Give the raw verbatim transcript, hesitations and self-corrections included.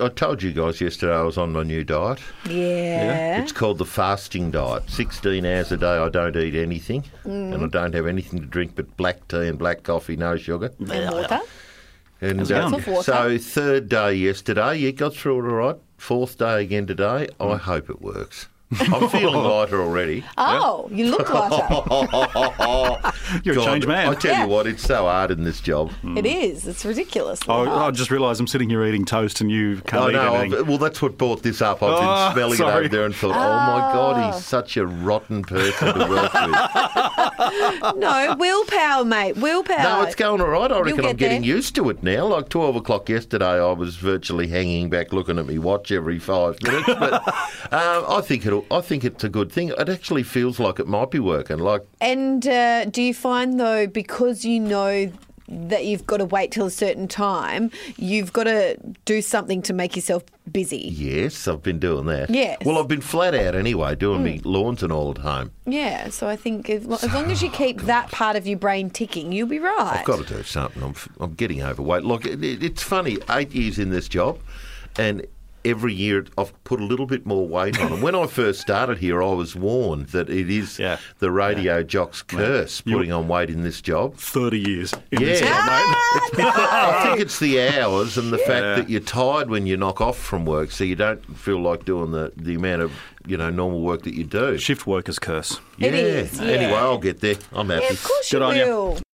I told you guys yesterday I was on my new diet. Yeah. It's called the fasting diet. sixteen hours a day I don't eat anything, Mm. and I don't have anything to drink but black tea and black coffee, no sugar. And water. And Lots um, of water. so third day yesterday, you got through it all right. Fourth day again today. I hope it works. I'm feeling lighter already. Oh, you look lighter. You're a changed man. I tell Yeah. you what, it's so hard in this job. It is. It's ridiculous. Oh, I just realised I'm sitting here eating toast and you can't I eat know. anything. I've- Well, that's what brought this up. I've Oh, been smelling sorry. it over there and thought, oh, my God, he's such a rotten person to work with. No, willpower, mate. Willpower. No, it's going all right. I reckon get I'm getting there. used to it now. Like twelve o'clock yesterday, I was virtually hanging back looking at me watch every five minutes. But um, I think it'll. I think it's a good thing. It actually feels like it might be working. Like And uh, do you find, though, because you know that you've got to wait till a certain time, you've got to do something to make yourself busy? yes, I've been doing that. Yes. Well, I've been flat out anyway, doing me lawns and all at home. Yeah, so I think as, lo- as long as you keep that part of your brain ticking, you'll be right. I've got to do something. I'm, I'm getting overweight. Look, it, it- it's funny. Eight years in this job, and every year I've put a little bit more weight on. And when I first started here, I was warned that it is Yeah. the radio jock's curse You- putting on weight in this job. thirty years in Yeah. this job, mate. I think it's the hours and the Yeah. fact that you're tired when you knock off from work, so you don't feel like doing the, the amount of you know normal work that you do. Shift workers curse. Yeah. It is, yeah. Anyway, I'll get there. I'm happy. Yeah, of course Good you on you. will.